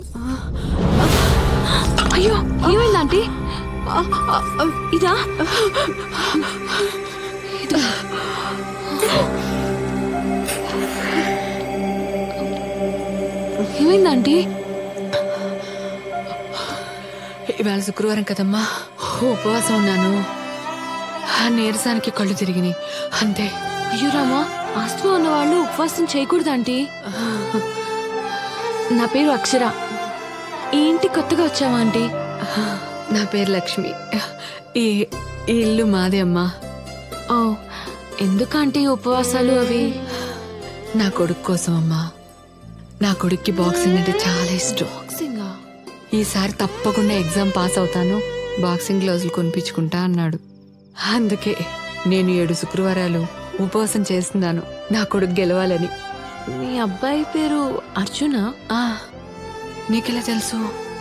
అయ్యో ఏమైంది ఆంటీ? ఇదా? ఏమైంది ఆంటీ? ఇవాళ శుక్రవారం కదమ్మా, ఉపవాసం ఉన్నాను. ఆ నీరసానికి కళ్ళు తిరిగినాయి అంతే. అయ్యో రామా, ఆస్తమా ఉన్న వాళ్ళు ఉపవాసం చేయకూడదు ఆంటీ. నా పేరు అక్షర. ఈ ఇంటి కొత్తగా వచ్చావా ఆంటీ? నా పేరు లక్ష్మి. ఈ ఈ ఇల్లు మాదే అమ్మా. ఓ, ఎందుకంటే ఉపవాసాలు అవి? నా కొడుకు కోసం అమ్మా. నా కొడుక్కి బాక్సింగ్ అంటే చాలా ఇష్టం. బాక్సింగా? ఈసారి తప్పకుండా ఎగ్జామ్ పాస్ అవుతాను, బాక్సింగ్ గ్లౌజులు కొనిపించుకుంటా అన్నాడు. అందుకే నేను 7 శుక్రవారాలు ఉపవాసం చేస్తున్నాను, నా కొడుకు గెలవాలని. మీ అబ్బాయి పేరు అర్జునా? నీకెలా తెలుసు?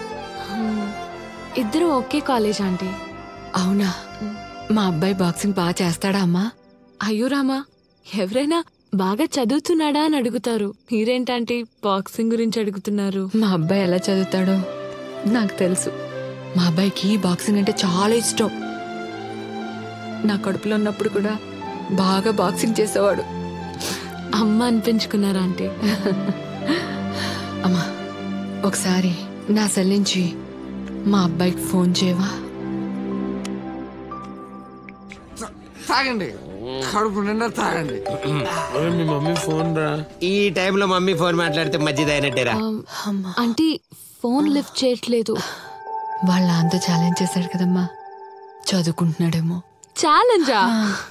ఇద్దరు ఒకే కాలేజ్ ఆంటీ. అవునా? మా అబ్బాయి బాక్సింగ్ బాగా చేస్తాడా అమ్మా? అయ్యో రామా, ఎవరైనా బాగా చదువుతున్నాడా అని అడుగుతారు. మీరేంటంటే బాక్సింగ్ గురించి అడుగుతున్నారు? మా అబ్బాయి ఎలా చదువుతాడో నాకు తెలుసు. మా అబ్బాయికి బాక్సింగ్ అంటే చాలా ఇష్టం. నా కడుపులో ఉన్నప్పుడు కూడా బాగా బాక్సింగ్ చేసేవాడు. అమ్మ అనిపించుకున్నారా ఆంటీ? అమ్మా, ఒకసారి నా సెల్ నుంచి మా అబ్బాయికి ఫోన్ చేయవా? తాగండి, కడుపు నిండా తాగండి. మీ మమ్మీ ఫోన్ రా. ఈ టైంలో మమ్మీ ఫోన్ మాట్లాడితే మధ్యదైనట్టేరా. ఆంటీ ఫోన్ లిఫ్ట్ చేయట్లేదు. వాళ్ళ అంతా ఛాలెంజ్ చేశాడు కదమ్మా, చదువుకుంటున్నాడేమో. ఛాలెంజా?